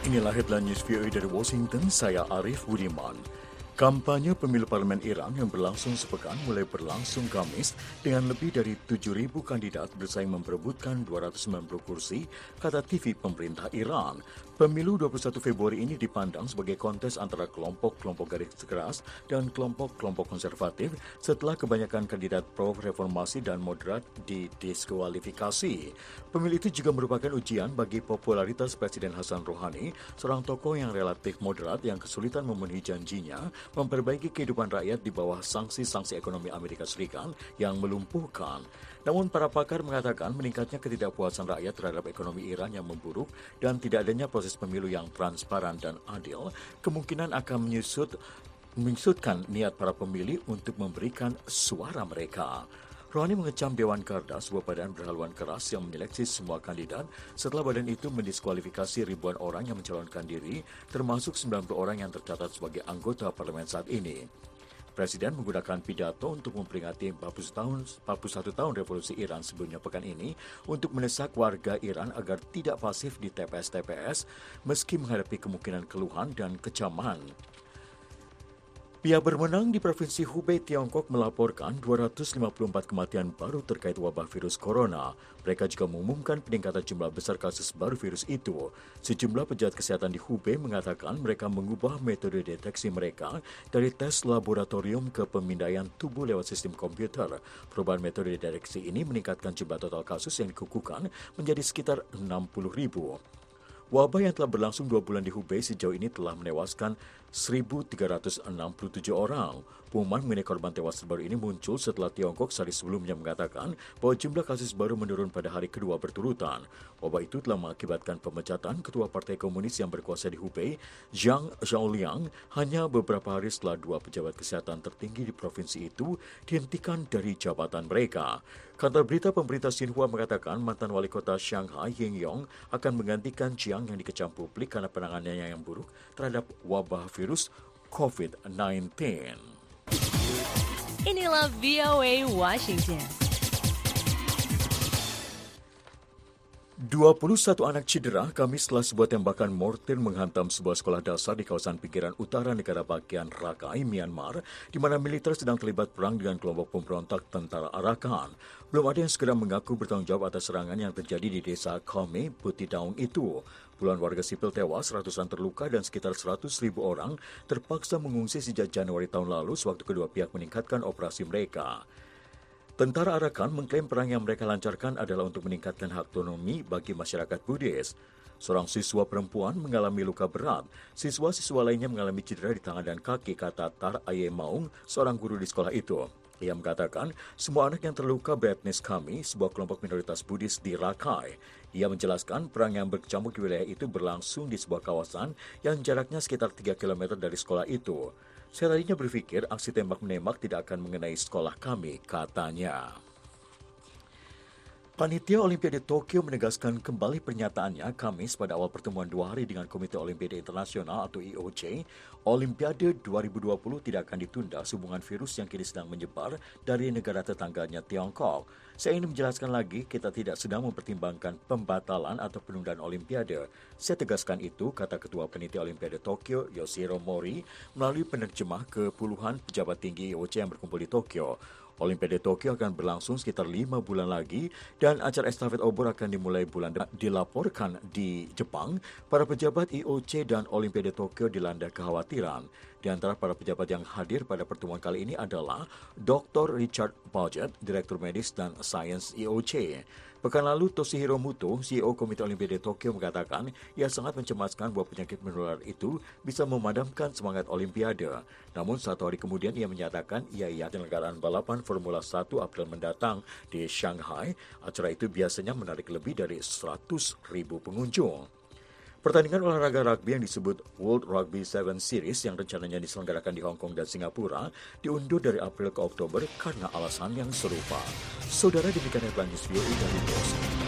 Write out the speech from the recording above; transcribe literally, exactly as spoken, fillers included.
Inilah headline news V O A dari Washington, saya Arif Budiman. Kampanye pemilu parlemen Iran yang berlangsung sepekan mulai berlangsung Kamis dengan lebih dari tujuh ribu kandidat bersaing memperebutkan dua ratus sembilan puluh kursi, kata T V pemerintah Iran. Pemilu dua puluh satu Februari ini dipandang sebagai kontes antara kelompok-kelompok garis keras dan kelompok-kelompok konservatif setelah kebanyakan kandidat pro-reformasi dan moderat didiskualifikasi. Pemilu itu juga merupakan ujian bagi popularitas Presiden Hassan Rouhani, seorang tokoh yang relatif moderat yang kesulitan memenuhi janjinya memperbaiki kehidupan rakyat di bawah sanksi-sanksi ekonomi Amerika Serikat yang melumpuhkan. Namun para pakar mengatakan meningkatnya ketidakpuasan rakyat terhadap ekonomi Iran yang memburuk dan tidak adanya proses pemilu yang transparan dan adil kemungkinan akan menyusut, menyusutkan niat para pemilih untuk memberikan suara mereka. Rouhani mengecam Dewan Garda, sebuah badan berhaluan keras yang menyeleksi semua kandidat setelah badan itu mendiskualifikasi ribuan orang yang mencalonkan diri, termasuk sembilan puluh orang yang tercatat sebagai anggota parlemen saat ini. Presiden menggunakan pidato untuk memperingati empat puluh satu tahun revolusi Iran sebelumnya pekan ini untuk mendesak warga Iran agar tidak pasif di T P S-T P S meski menghadapi kemungkinan keluhan dan kecaman. Pihak berwenang di Provinsi Hubei, Tiongkok melaporkan dua ratus lima puluh empat kematian baru terkait wabah virus corona. Mereka juga mengumumkan peningkatan jumlah besar kasus baru virus itu. Sejumlah pejabat kesehatan di Hubei mengatakan mereka mengubah metode deteksi mereka dari tes laboratorium ke pemindaian tubuh lewat sistem komputer. Perubahan metode deteksi ini meningkatkan jumlah total kasus yang dikukuhkan menjadi sekitar enam puluh ribu. Wabah yang telah berlangsung dua bulan di Hubei sejauh ini telah menewaskan seribu tiga ratus enam puluh tujuh orang. Pengumuman mengenai korban tewas terbaru ini muncul setelah Tiongkok sehari sebelumnya mengatakan bahwa jumlah kasus baru menurun pada hari kedua berturutan. Wabah itu telah mengakibatkan pemecatan Ketua Partai Komunis yang berkuasa di Hubei, Zhang Zhaoliang, hanya beberapa hari setelah dua pejabat kesehatan tertinggi di provinsi itu dihentikan dari jabatan mereka. Kantor berita pemerintah Xinhua mengatakan mantan wali kota Shanghai, Ying Yong, akan menggantikan Jiang yang dikecam publik karena penanganannya yang buruk terhadap wabah virus covid sembilan belas. Inilah V O A Washington. dua puluh satu anak cedera Kamis setelah sebuah tembakan mortir menghantam sebuah sekolah dasar di kawasan pinggiran utara negara bagian Rakhine, Myanmar, di mana militer sedang terlibat perang dengan kelompok pemberontak tentara Arakan. Belum ada yang segera mengaku bertanggung jawab atas serangan yang terjadi di desa Khame, Butidaung itu. Puluhan warga sipil tewas, ratusan terluka, dan sekitar seratus ribu orang terpaksa mengungsi sejak Januari tahun lalu sewaktu kedua pihak meningkatkan operasi mereka. Tentara Arakan mengklaim perang yang mereka lancarkan adalah untuk meningkatkan hak otonomi bagi masyarakat Buddhis. Seorang siswa perempuan mengalami luka berat. Siswa-siswa lainnya mengalami cedera di tangan dan kaki, kata Tar Aye Maung, seorang guru di sekolah itu. Ia mengatakan semua anak yang terluka beretnis Khmer, sebuah kelompok minoritas Buddhis di Rakhine. Ia menjelaskan perang yang berkecamuk di wilayah itu berlangsung di sebuah kawasan yang jaraknya sekitar tiga kilometer dari sekolah itu. Saya tadinya berpikir aksi tembak-menembak tidak akan mengenai sekolah kami, katanya. Panitia Olimpiade Tokyo menegaskan kembali pernyataannya Kamis pada awal pertemuan dua hari dengan Komite Olimpiade Internasional atau I O C. Olimpiade dua ribu dua puluh tidak akan ditunda sehubungan virus yang kini sedang menyebar dari negara tetangganya Tiongkok. Saya ingin menjelaskan lagi, kita tidak sedang mempertimbangkan pembatalan atau penundaan Olimpiade. Saya tegaskan itu, kata Ketua Panitia Olimpiade Tokyo, Yoshiro Mori, melalui penerjemah ke puluhan pejabat tinggi I O C yang berkumpul di Tokyo. Olimpiade Tokyo akan berlangsung sekitar lima bulan lagi dan acara estafet obor akan dimulai bulan depan. Dilaporkan di Jepang, para pejabat I O C dan Olimpiade Tokyo dilanda kekhawatiran. Di antara para pejabat yang hadir pada pertemuan kali ini adalah Doktor Richard Paget, Direktur Medis dan Sains I O C. Pekan lalu, Toshihiro Muto, C E O Komite Olimpiade Tokyo, mengatakan ia sangat mencemaskan bahwa penyakit menular itu bisa memadamkan semangat Olimpiade. Namun, satu hari kemudian ia menyatakan ia yakin penyelenggaraan balapan Formula satu April mendatang di Shanghai. Acara itu biasanya menarik lebih dari seratus ribu pengunjung. Pertandingan olahraga rugby yang disebut World Rugby tujuh Series yang rencananya diselenggarakan di Hong Kong dan Singapura diundur dari April ke Oktober karena alasan yang serupa. Saudara, demikian headline news V O A dari Boston.